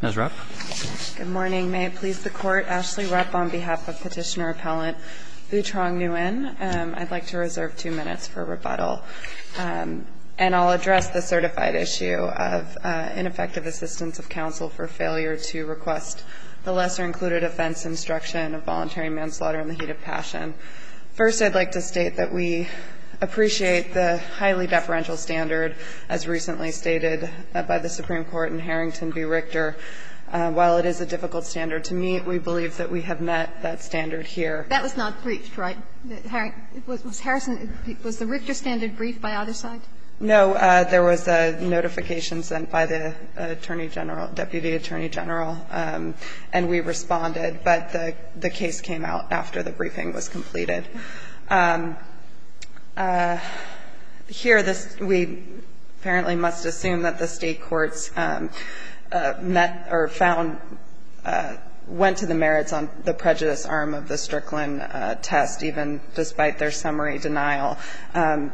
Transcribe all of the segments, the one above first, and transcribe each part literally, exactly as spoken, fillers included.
Miz Rupp. Good morning. May it please the Court, Ashley Rupp on behalf of Petitioner Appellant Vu Trong Nguyen. Um, I'd like to reserve two minutes for rebuttal. Um, and I'll address the certified issue of uh, ineffective assistance of counsel for failure to request the lesser-included offense instruction of voluntary manslaughter in the heat of passion. First, I'd like to state that we appreciate the highly deferential standard, as recently stated uh, by the Supreme Court in Harrington v. Richter. Uh, while it is a difficult standard to meet, we believe that we have met that standard here. That was not briefed, right? Was, was Harrison was the Richter standard briefed by either side? No, uh, there was a notification sent by the Attorney General, Deputy Attorney General, um, and we responded. But the the case came out after the briefing was completed. Um, Uh, here, this, we apparently must assume that the state courts um, uh, met or found, uh, went to the merits on the prejudice arm of the Strickland uh, test, even despite their summary denial. Um,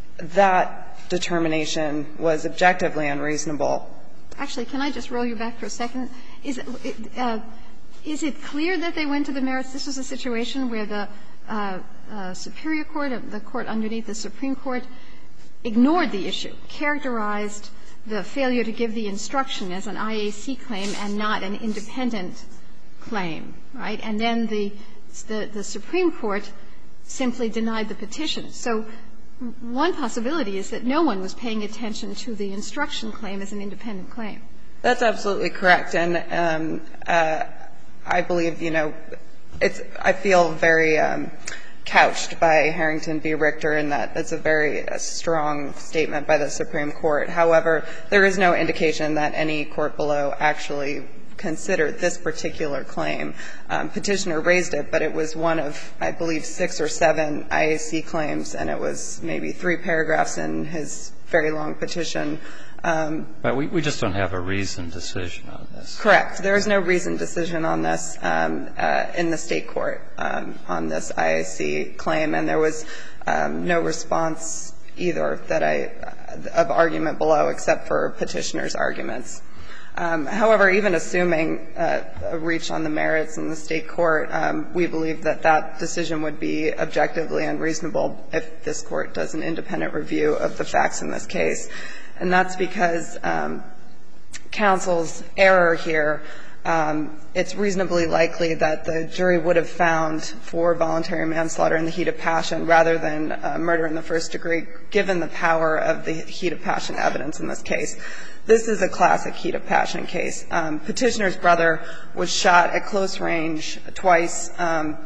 that determination was objectively unreasonable. Actually, can I just roll you back for a second? Is it, uh, is it clear that they went to the merits? This was a situation where the uh, uh, Superior Court, the court underneath the Supreme Court, ignored the issue, characterized the failure to give the instruction as an I A C claim and not an independent claim, right? And then the, the, the Supreme Court simply denied the petition. So one possibility is that no one was paying attention to the instruction claim as an independent claim. That's absolutely correct. And um, uh, I believe, you know, it's – I feel very um, couched by Harrington v. Richter in that it's a very uh, strong statement by the Supreme Court. However, there is no indication that any court below actually considered this particular claim. Um, Petitioner raised it, but it was one of, I believe, six or seven I A C claims, and it was maybe three paragraphs in his very long petition. Um, but we, we just don't have a reasoned decision on this. Correct. There is no reasoned decision on this um, uh, in the state court um, on this I A C claim, and there was um, no response either that I of argument below except for Petitioner's arguments. Um, however, even assuming uh, a reach on the merits in the state court, um, we believe that that decision would be objectively unreasonable if this court does an independent review of the facts in this case. And that's because um, counsel's error here, um, it's reasonably likely that the jury would have found for voluntary manslaughter in the heat of passion rather than uh, murder in the first degree, given the power of the heat of passion evidence in this case. This is a classic heat of passion case. Um, Petitioner's brother was shot at close range twice um,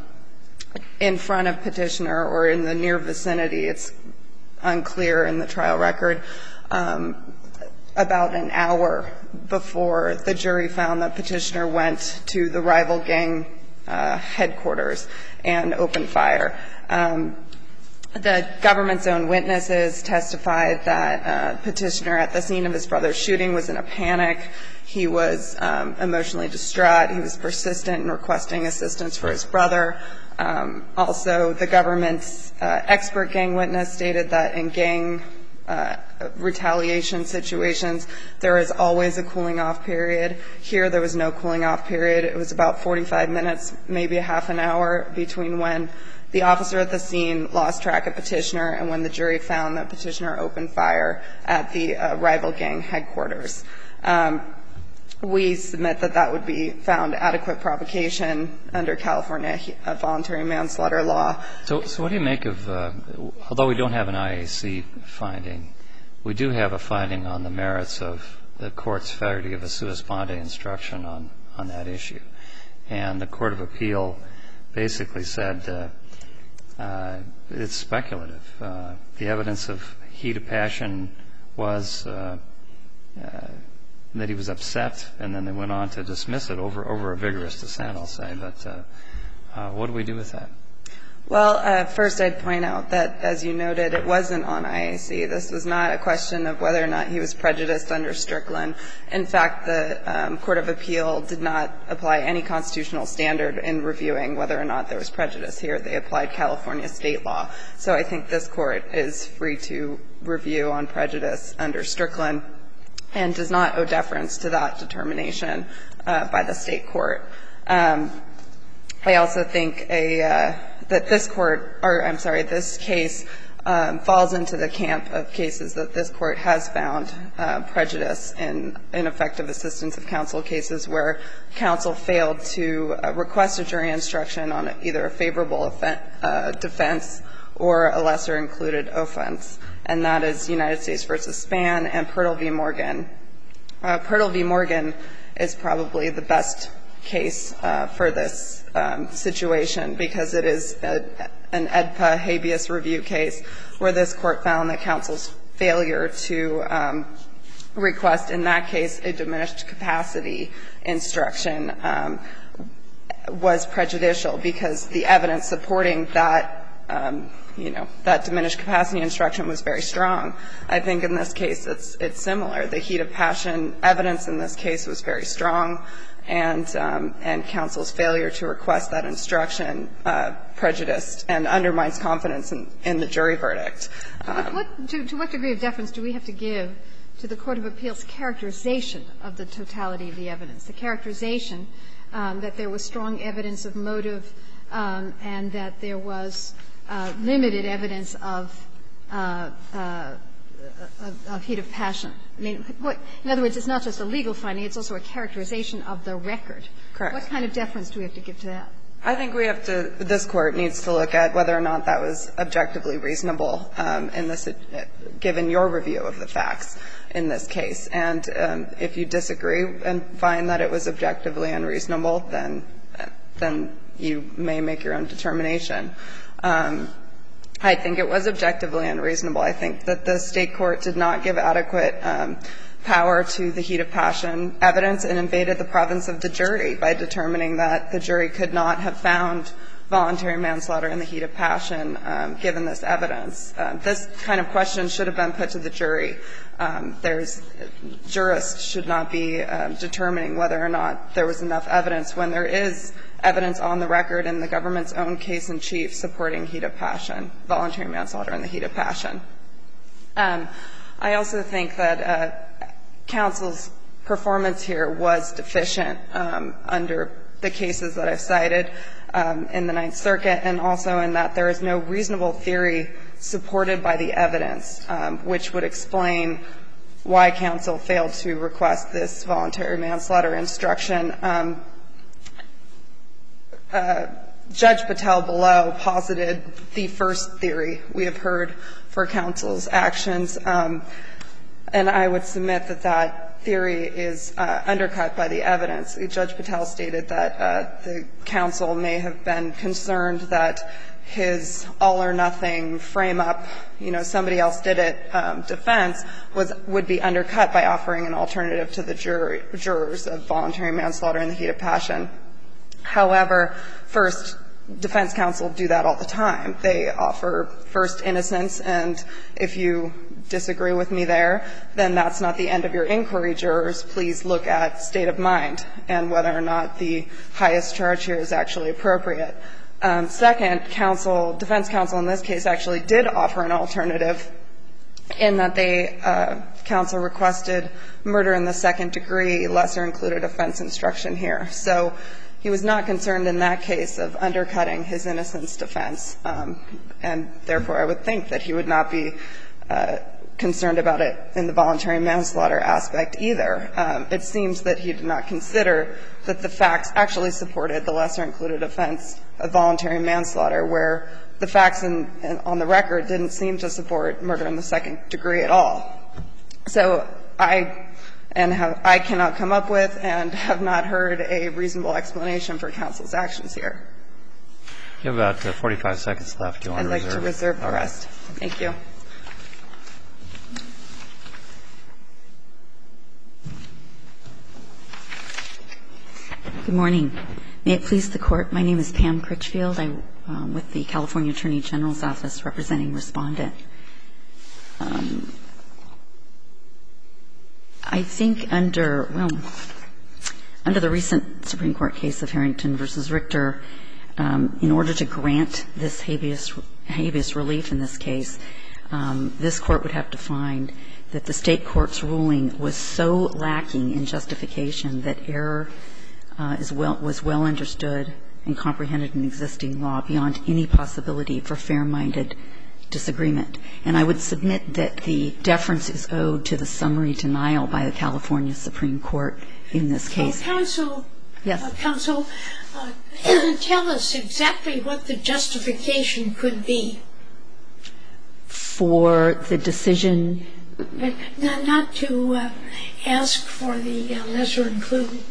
in front of Petitioner or in the near vicinity. It's unclear in the trial record. Um, about an hour before the jury found that Petitioner went to the rival gang uh, headquarters and opened fire. Um, The government's own witnesses testified that uh, Petitioner at the scene of his brother's shooting was in a panic. He was um, emotionally distraught. He was persistent in requesting assistance for his brother. Um, also, the government's uh, expert gang witness stated that in gang uh, retaliation situations, there is always a cooling-off period. Here, there was no cooling-off period. It was about forty-five minutes, maybe a half an hour between when the officer at the scene lost track of Petitioner and when the jury found that Petitioner opened fire at the uh, rival gang headquarters. Um, we submit that that would be found adequate provocation under California uh, voluntary manslaughter law. So, so what do you make of, uh, although we don't have an I A C finding, we do have a finding on the merits of the court's failure to give a sua sponte instruction on, on that issue. And the Court of Appeal basically said, uh, Uh, it's speculative. Uh, the evidence of heat of passion was uh, uh, that he was upset, and then they went on to dismiss it over, over a vigorous dissent, I'll say. But uh, uh, what do we do with that? Well, uh, first I'd point out that, as you noted, it wasn't on I A C. This was not a question of whether or not he was prejudiced under Strickland. In fact, the um, Court of Appeal did not apply any constitutional standard in reviewing whether or not there was prejudice here. They applied California state law. So I think this Court is free to review on prejudice under Strickland. and does not owe deference to that determination uh, by the State court. Um, I also think a uh, that this court, or I'm sorry, this case um, falls into the camp of cases that this court has found uh, prejudice in ineffective assistance of counsel cases where counsel failed to uh, request a jury instruction on either a favorable offen- uh, defense or a lesser included offense, and that is United States versus Spann and Pirtle v. Morgan. Uh, Pirtle v. Morgan is probably the best case uh, for this um, situation because it is a, an E D P A habeas review case where this court found that counsel's failure to um, request, in that case, a diminished capacity instruction um, was prejudicial because the evidence supporting that um, you know, that diminished capacity instruction was very strong. I think in this case it's it's similar. The heat of passion evidence in this case was very strong, and um, and counsel's failure to request that instruction uh, prejudiced and undermines confidence in, in the jury verdict. Um, what, what, to, to what degree of deference do we have to give to the Court of Appeals' characterization of the totality of the evidence, the characterization um, that there was strong evidence of motive um, and that there was Uh, limited evidence of, uh, uh, of, of heat of passion. I mean, what, in other words, it's not just a legal finding, it's also a characterization of the record. Correct. What kind of deference do we have to give to that? I think we have to, this Court needs to look at whether or not that was objectively reasonable um, in this, given your review of the facts in this case. And um, if you disagree and find that it was objectively unreasonable, then, then you may make your own determination. Um, I think it was objectively unreasonable. I think that the State court did not give adequate um, power to the heat of passion evidence and invaded the province of the jury by determining that the jury could not have found voluntary manslaughter in the heat of passion um, given this evidence. Um, this kind of question should have been put to the jury. Um, there's jurists should not be um, determining whether or not there was enough evidence when there is evidence on the record in the government's own case in chief supporting heat of passion, voluntary manslaughter in the heat of passion. Um, I also think that uh, counsel's performance here was deficient um, under the cases that I've cited um, in the Ninth Circuit, and also in that there is no reasonable theory supported by the evidence, um, which would explain why counsel failed to request this voluntary manslaughter instruction. Um, uh, Judge Patel below posited the first theory we have heard for counsel's actions, um, and I would submit that that theory is uh, undercut by the evidence. Judge Patel stated that uh, the counsel may have been concerned that his all-or-nothing frame-up, you know, somebody else did it um, defense was would be undercut by offering an alternative to the jury, jurors of voluntary manslaughter in the heat of passion. However, first, defense counsel do that all the time. They offer first innocence, and if you disagree with me there, then that's not the end of your inquiry, jurors. Please look at state of mind and whether or not the highest charge here is actually appropriate. Um, second, counsel, defense counsel in this case actually did offer an alternative in that they, uh, counsel requested murder in the second degree, lesser included offense instruction here. So he was not concerned in that case of undercutting his innocence defense, um, and therefore I would think that he would not be uh, concerned about it in the voluntary manslaughter aspect either. Um, it seems that he did not consider that the facts actually supported the lesser included offense of voluntary manslaughter, where the facts in, in, on the record didn't seem to support murder in the second degree at all. So I and have, I cannot come up with and have not heard a reasonable explanation for counsel's actions here. You have about uh, forty-five seconds left. Do you want I'd to reserve? like to reserve the All rest. Right. Thank you. Good morning. May it please the Court, my name is Pam Critchfield. I'm um, with the California Attorney General's Office representing Respondent. Um, I think under, well, under the recent Supreme Court case of Harrington v. Richter, um, in order to grant this habeas, habeas relief in this case, um, this Court would have to find that the State court's ruling was so lacking in justification that error uh, is well, was well understood and comprehended in existing law beyond any possibility for fair-minded disagreement. And I would submit that the deference is owed to the summary denial by the California Supreme Court in this case. Uh, counsel, yes. Uh, counsel, uh, tell us exactly what the justification could be. For the decision. Not, not to uh, ask for the uh, lesser included.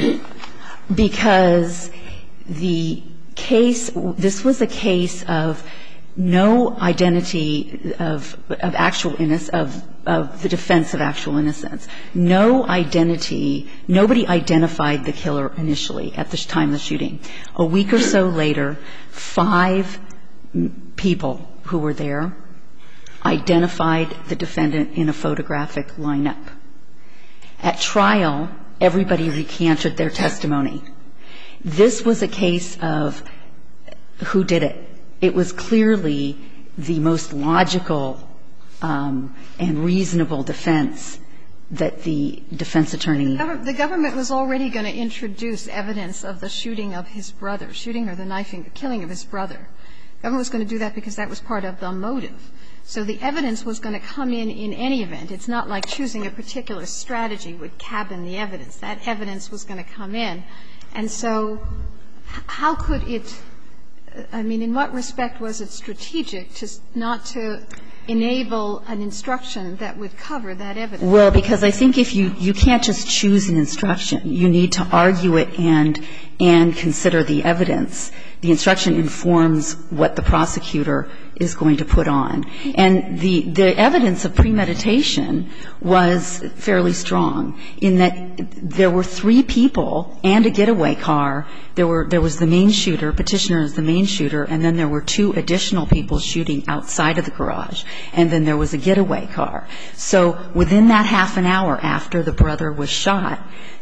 Because the case, this was a case of no identity of, of actual innocence, of, of the defense of actual innocence. No identity, nobody identified the killer initially at the time of the shooting. A week or so later, five people who were there identified the defendant in a photographic lineup. At trial, everybody recanted their testimony. This was a case of who did it. It was clearly the most logical um, and reasonable defense that the defense attorney. The government was already going to introduce evidence of the shooting of his brother, shooting or the knifing, the killing of his brother. The government was going to do that because that was part of the motive. So the evidence was going to come in in any event. It's not like choosing a particular strategy would cabin the evidence. That evidence was going to come in. And so how could it – I mean, in what respect was it strategic to not to enable an instruction that would cover that evidence? Well, because I think if you – you can't just choose an instruction. You need to argue it and and consider the evidence. The instruction informs what the prosecutor is going to put on. And the, the evidence of premeditation was fairly strong in that there were three people and a getaway car. There were, there was the main shooter, Petitioner is the main shooter, and then there were two additional people shooting outside of the garage. And then there was a getaway car. So within that half an hour after the brother was shot,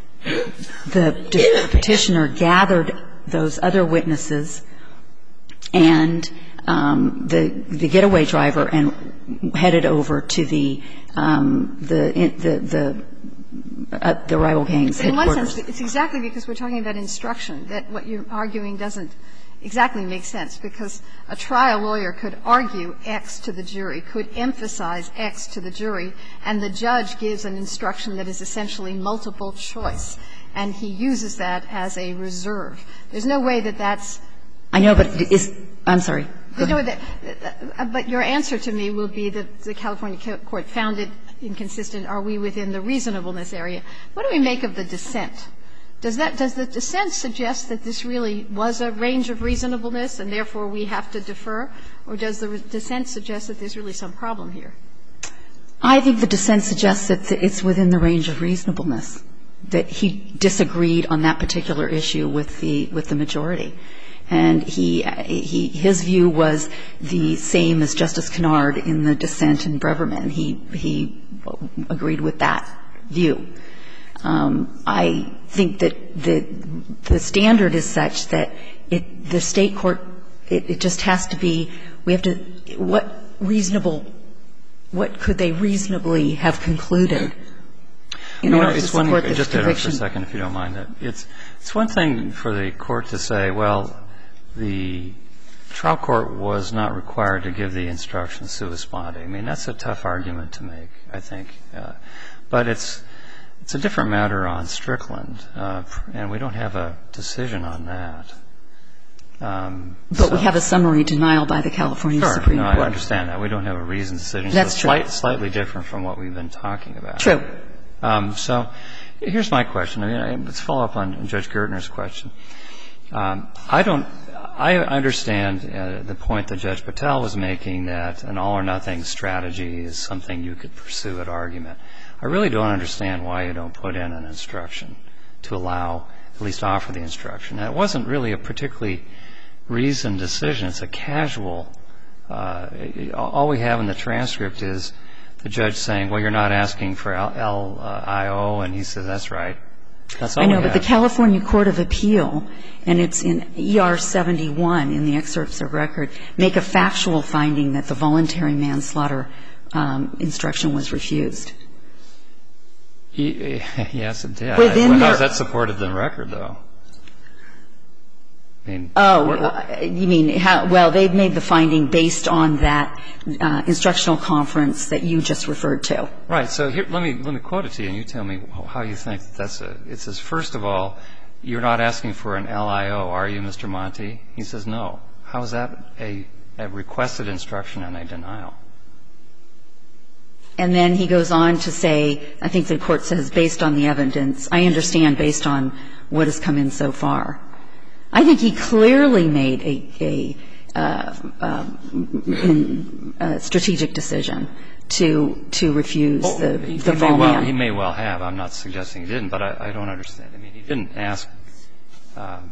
the Petitioner gathered those other witnesses and um, the the getaway driver and headed over to the um, the the the, uh, the rival gangs headquarters. In one sense, it's exactly because we're talking about instruction that what you're arguing doesn't exactly make sense, because a trial lawyer could argue X to the jury, could emphasize X to the jury, and the judge gives an instruction that is essentially multiple choice, and he uses that as a reserve. There's no way that that's – I know, but is – I'm sorry. There's no way that – but your answer to me will be that the California court found it inconsistent. Are we within the reasonableness area? What do we make of the dissent? Does that – does the dissent suggest that this really was a range of reasonableness and therefore we have to defer, or does the dissent suggest that there's really some problem here? I think the dissent suggests that it's within the range of reasonableness, that he disagreed on that particular issue with the with the majority. And he he his view was the same as Justice Kennard in the dissent in Breverman. He he agreed with that view. Um, I think that the the standard is such that it the State court it, it just has to be we have to what reasonable what could they reasonably have concluded in you order know, to support one, this just conviction. Just for a second, if you don't mind. It's it's one thing for the court to say, well, the trial court was not required to give the instruction sua sponte. I mean, that's a tough argument to make, I think. Uh, but it's it's a different matter on Strickland, uh, and we don't have a decision on that. Um, but so, we have a summary denial by the California sure, Supreme no, Court. I understand that. We don't have a reasoned decision. That's so true. Slight, slightly different from what we've been talking about. True. Um, so here's my question. I mean, let's follow up on Judge Gertner's question. Um, I don't – I understand uh, the point that Judge Patel was making, that an all-or-nothing strategy is something you could pursue at argument. I really don't understand why you don't put in an instruction to allow, at least offer the instruction. That wasn't really a particularly reasoned decision. It's a casual uh, – all we have in the transcript is the judge saying, well, you're not asking for L I O, and he says, that's right. That's all I know, we but have. the California Court of Appeal, and it's in E R seventy-one in the excerpts of record, make a factual finding that the voluntary manslaughter um, instruction was refused. Yes, it did. Within well, their, how is that supported in the record, though? I mean, oh, what, you mean how? Well, they've made the finding based on that uh, instructional conference that you just referred to. Right. So here, let me let me quote it to you, and you tell me how you think that's a. It says, first of all, you're not asking for an L I O, are you, Mister Monti? He says, no. How is that a, a requested instruction and a denial? And then he goes on to say, I think the Court says, based on the evidence, I understand based on what has come in so far. I think he clearly made a, a, uh, um, a strategic decision to to refuse well, the, he, the he fall may well, man. He may well have. I'm not suggesting he didn't, but I, I don't understand. I mean, he didn't ask. Um,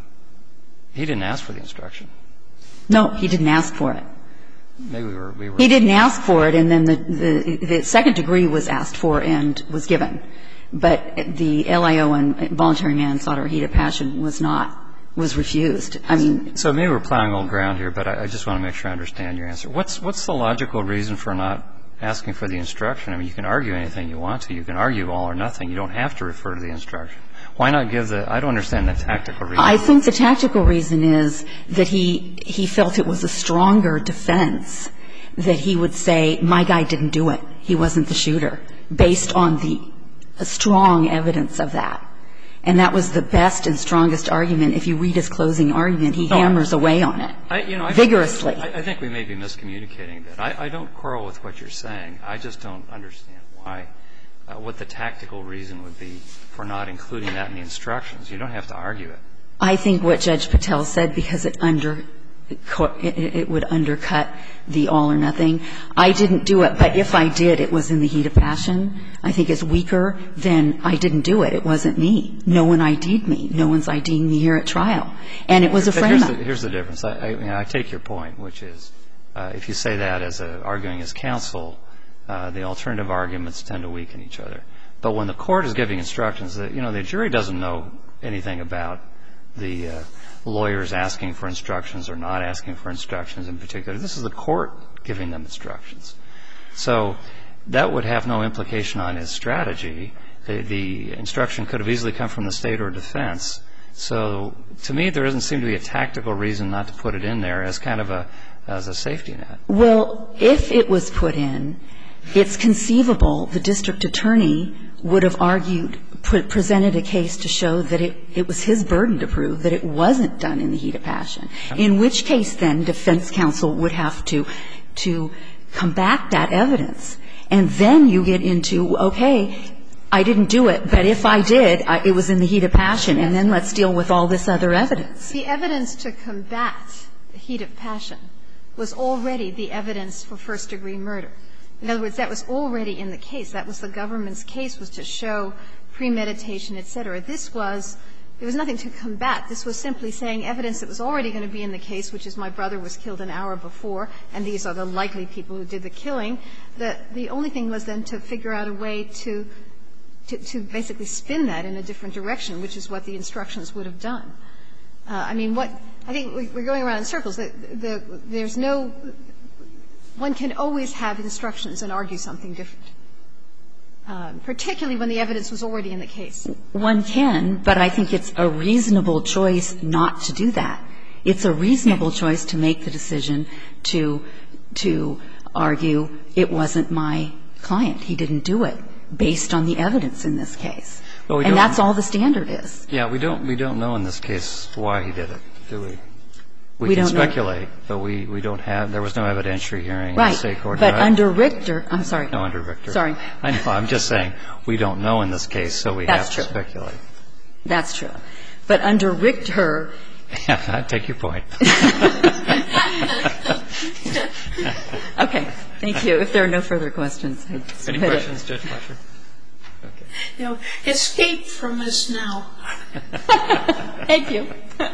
he didn't ask for the instruction. No, he didn't ask for it. Maybe we were. We were He didn't ask for it, and then the, the, the second degree was asked for and was given. But the L I O on voluntary manslaughter, heat of passion, was not, was refused. I mean. So maybe we're plowing old ground here, but I, I just want to make sure I understand your answer. What's, what's the logical reason for not asking for the instruction? I mean, you can argue anything you want to. You can argue all or nothing. You don't have to refer to the instruction. Why not give the – I don't understand the tactical reason. I think the tactical reason is that he, he felt it was a stronger defense that he would say, my guy didn't do it, he wasn't the shooter, based on the strong evidence of that. And that was the best and strongest argument. If you read his closing argument, he hammers away on it I, you know, I vigorously. I, I think we may be miscommunicating a bit. I, I don't quarrel with what you're saying. I just don't understand why – uh, what the tactical reason would be for not including that in the instructions. You don't have to argue it. I think what Judge Patel said, because it under it, it would undercut the all or nothing. I didn't do it, but if I did, it was in the heat of passion. I think it's weaker than I didn't do it. It wasn't me. No one ID'd me. No one's IDing me here at trial. And it was a frame-up. Here's the, here's the difference. I, I, mean, I take your point, which is uh, if you say that as a, arguing as counsel, uh, the alternative arguments tend to weaken each other. But when the court is giving instructions, you know, the jury doesn't know anything about the uh, lawyers asking for instructions or not asking for instructions in particular. This is the court giving them instructions. So that would have no implication on his strategy. The, the instruction could have easily come from the state or defense. So to me, there doesn't seem to be a tactical reason not to put it in there as kind of a, as a safety net. Well, if it was put in, it's conceivable the district attorney would have argued, put, presented a case to show that it, it was his burden to prove that it wasn't done in the heat of passion, in which case then defense counsel would have to, to combat that evidence. And then you get into, okay, I didn't do it, but if I did, I, it was in the heat of passion, and then let's deal with all this other evidence. The evidence to combat the heat of passion was already the evidence for first-degree murder. In other words, that was already in the case. That was the government's case, was to show premeditation, et cetera. This was – there was nothing to combat. This was simply saying evidence that was already going to be in the case, which is my brother was killed an hour before, and these are the likely people who did the killing. The, the only thing was then to figure out a way to, to, to basically spin that in a different direction, which is what the instructions would have done. Uh, I mean, what – I think we're going around in circles. The, the, there's no – one can always have instructions and argue something different, um, particularly when the evidence was already in the case. One can, but I think it's a reasonable choice not to do that. It's a reasonable choice to make the decision to, to argue it wasn't my client. He didn't do it based on the evidence in this case. And that's all the standard is. Yeah, we don't, we don't know in this case why he did it, do we? We, we can don't speculate, know. but we, we don't have – there was no evidentiary hearing right. in the state court. But right? under Richter – I'm sorry. No, under Richter. Sorry. I know. I'm just saying we don't know in this case, so we That's have true. to speculate. That's true. But under Richter – Yeah, I take your point. Okay. Thank you. If there are no further questions, I submit Any it. questions, Judge Fletcher? Okay. No, escape from us now. Thank you.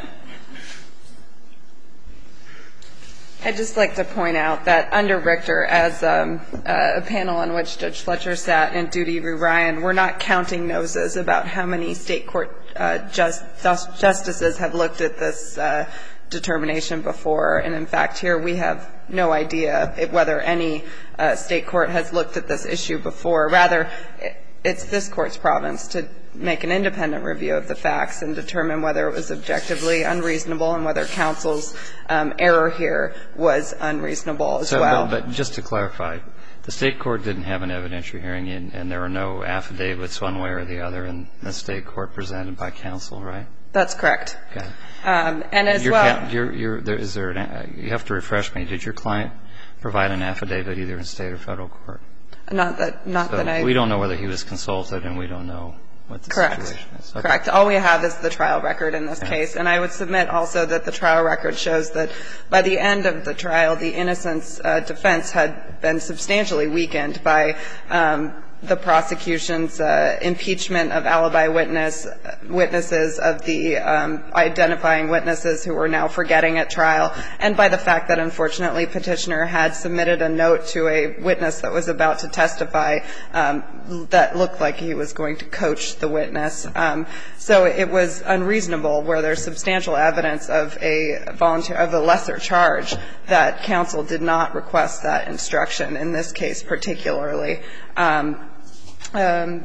I'd just like to point out that under Richter, as um, uh, a panel on which Judge Fletcher sat and Duty v. Ryan, we're not counting noses about how many state court uh, just, justices have looked at this uh, determination before. And, in fact, here we have no idea whether any uh, State court has looked at this issue before. Rather, it's this Court's province to make an independent review of the facts and determine whether it was objectively unreasonable and whether counsel's um, error here was unreasonable as so, well. But, but just to clarify, the State court didn't have an evidentiary hearing, and, and there were no affidavits one way or the other in the State court presented by counsel, right? That's correct. Okay. Um, and as your, well, your, your, there, is there an, you have to refresh me. Did your client provide an affidavit either in State or Federal court? Not that, not so that I. We don't know whether he was consulted, and we don't know what the Correct. situation is. Okay. Correct. All we have is the trial record in this yeah. case. And I would submit also that the trial record shows that by the end of the trial, the innocence uh, defense had been substantially weakened by um, the prosecution's uh, impeachment of alibi witness witnesses, of the um, identifying witnesses who were now forgetting at trial, and by the fact that, unfortunately, Petitioner had submitted a note to a witness that was about to testify um, that looked like he was going to coach the witness. Um, so it was unreasonable, where there's substantial evidence of a volunteer of a lesser charge, that counsel did not request that instruction in this case particularly. Um, Um,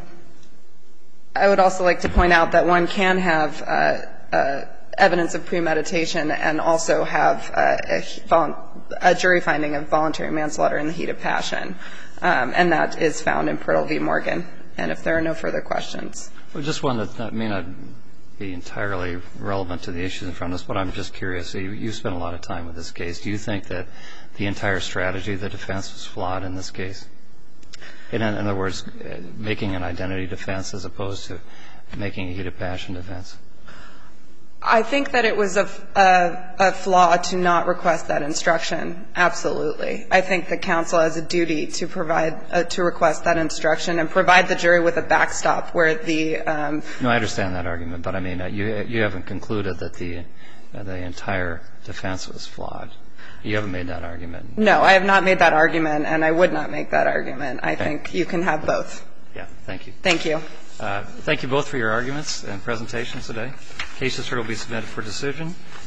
I would also like to point out that one can have uh, uh, evidence of premeditation and also have uh, a, a jury finding of voluntary manslaughter in the heat of passion, um, and that is found in Prittle v. Morgan. And if there are no further questions. Well, just one that, that may not be entirely relevant to the issues in front of us, but I'm just curious. You, you spent a lot of time with this case. Do you think that the entire strategy of the defense was flawed in this case? In other words, making an identity defense as opposed to making a heat of passion defense? I think that it was a, a, a flaw to not request that instruction, absolutely. I think the counsel has a duty to provide, uh, to request that instruction and provide the jury with a backstop where the um, No, I understand that argument, but I mean, uh, you, you haven't concluded that the, uh, the entire defense was flawed. You haven't made that argument. No, I have not made that argument, and I would not make that argument. I okay. think you can have both. Yeah, thank you. Thank you. Uh, thank you both for your arguments and presentations today. Cases here will be submitted for decision.